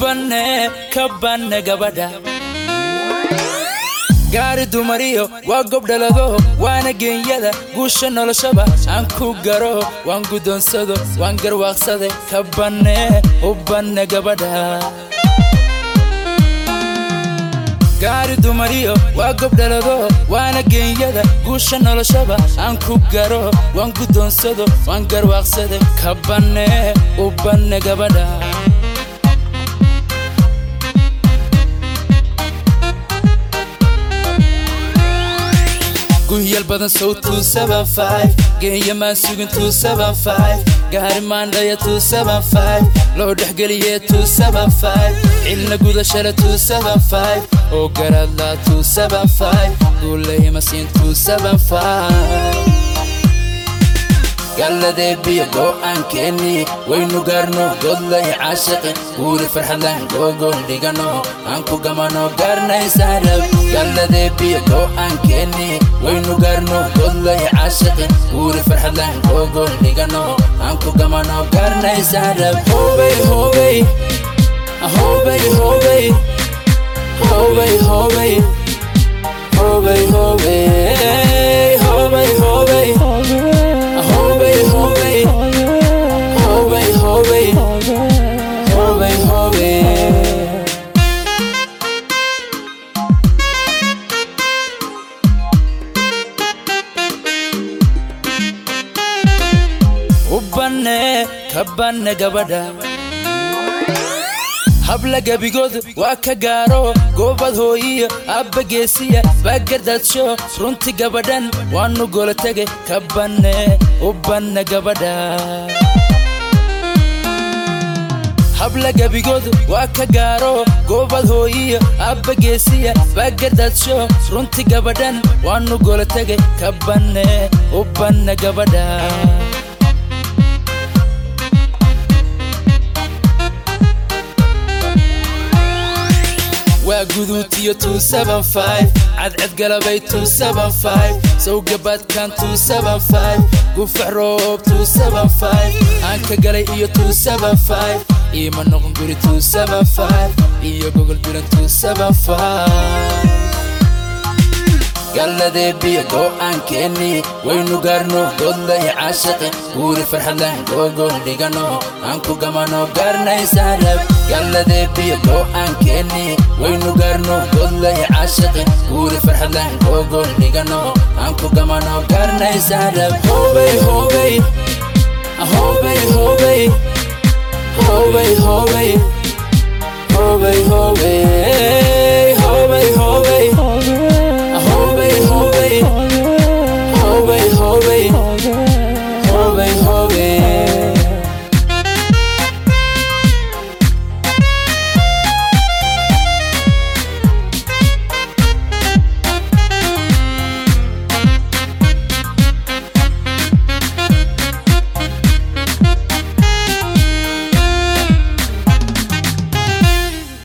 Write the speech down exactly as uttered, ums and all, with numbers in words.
وبنى كبنى قبدا gaari dumariyo waa gobdhalado waana geeyada guusha noloshaba aan ku garo waan gudoonsado waan garwaaqsade ka banee u banne gabadha gaari dumariyo waa gobdhalado waana geeyada guusha noloshaba aan ku garo waan gudoonsado waan garwaaqsade ka banee u banne gabadha Guhyal badan so two seven five Geeya maan sugin two seven five Gaari maan dhaya two seven five Loo dhexgeliye two seven five Cilna gudashada two seven five Oo garadla two seven five Guulahi masiin two seven five قالدي بيا جو أنكني وينو قرنو قدلي عاشقي ولي فرحلان جو جو ديغانو أنكو قمانو قرنا يسارب قالدي بيا جو أنكني وينو قرنو قدلي عاشقي ولي فرحلان جو جو ديغانو أنكو قمانو قرنا يسارب هوبي هوبي هوبي هوبي هوبي هوبي هوبي هوبي هوبي هوبي Hobby, hobby, hobby, hobby, hobby, hobby. Ubbanne, kabbanne gabada. habla gabigood waa ka gaaro goobad hooyiyo abba geesiya baagadadsho runti gabadhan waanu gola tagay ka banne u banne gabadha habla gabigood waa ka gaaro goobad hooyiyo abba geesiya baagadadsho runti gabadhan waanu gola tagay ka banne u banne gabadha وقدوتي two seven five عد عد قلبي two seven five سوق بات كان two seven five قفع روب two seven five أنك قلي إيو two seven five إيما نغم قولي two seven five إيو قوغل بيرن two seven five قالدي بيا جو أنكني وينو قرنو قدلي عاشقي ولي فرحلان جو جو ديغانو أنكو قمانو قرنا يسارب قالدي بيا جو أنكني وينو قرنو قدلي عاشقي ولي فرحلان جو جو ديغانو أنكو قمانو قرنا يسارب هوبي هوبي هوبي هوبي هوبي هوبي هوبي هوبي